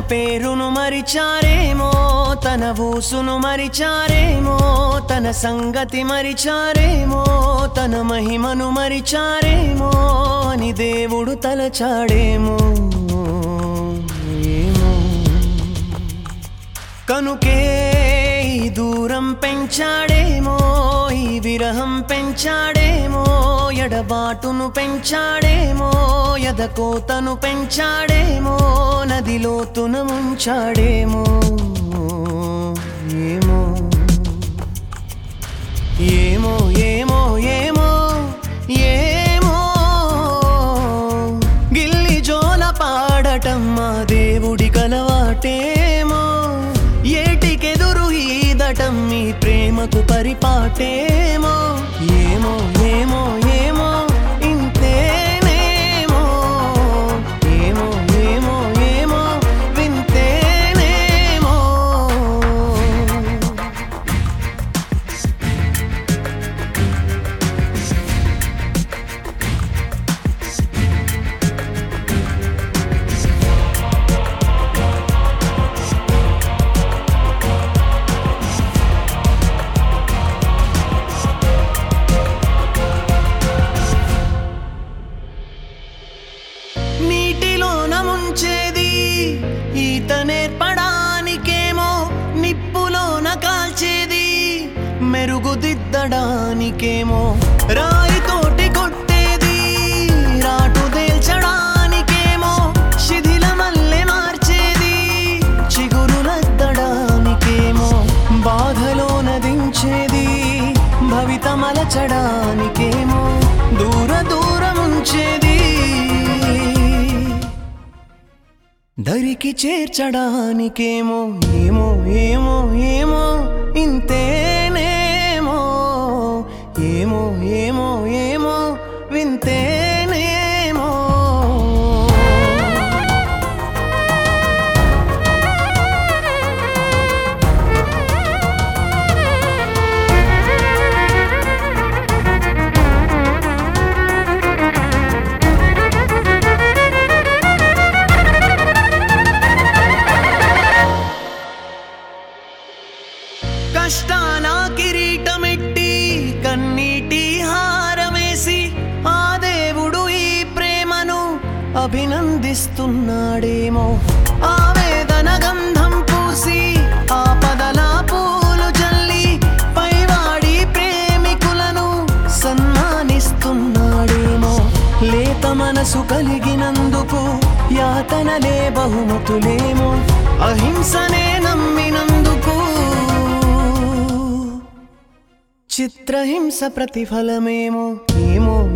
పేరును మరిచారేమో, తన ఊసును మరిచారేమో, తన సంగతి మరిచారేమో, తన మహిమను మరిచారేమో అని దేవుడు తలచాడేమో ఏమో. కనుకే ఈ దూరం పెంచాడేమో, ఈ విరహం పెంచాడేమో, ఎడబాటును పెంచాడేమో, ఎదకోతను పెంచాడేమో, నదిలోతున ముంచాడేమో ఏమో ఏమో ఏమో ఏమో ఏమో. గిల్లి జోల పాడటం మా దేవుడి కలవాటేమో, ఏటికెదురు ఈదటం మీ ప్రేమకు పరిపాటేమో. ఏమో ఏమో ఏమో ఇంతేనేమో, ఏమో ఏమో ఏమో వింతేనేమో. నీటిలోన ముంచేది ఈత నేర్పడానికేమో, నిప్పులోన కాల్చేది మెరుగుదిద్దడానికేమో, రాయితోటి కొట్టేది రాటు తేల్చడానికేమో, శిథిలమల్లె మార్చేది చిగురులద్దడానికేమో, బాధలోన దించేది భవితమలచడానికేమో, దూర దూరముంచేది దరికి చేర్చడానికేమో. ఏమో ఏమో ఏమో ఇంతేనేమో, ఏమో ఏమో ఏమో వింతేనేమో. కష్టాల కిరీటమెట్టి కన్నీటి హారమేసి ఆ దేవుడు ఈ ప్రేమను అభినందిస్తున్నాడేమో. ఆవేదన గంధం పూసి ఆపదల పూలు జల్లి పైవాడి ప్రేమికులను సన్మానిస్తున్నాడేమో. లేత మనసు కలిగినందుకు యాతనలే బహుమతులేమో, అహింసనే నమ్మినందుకు చిత్రహింస ప్రతిఫలమేమో. ఏమో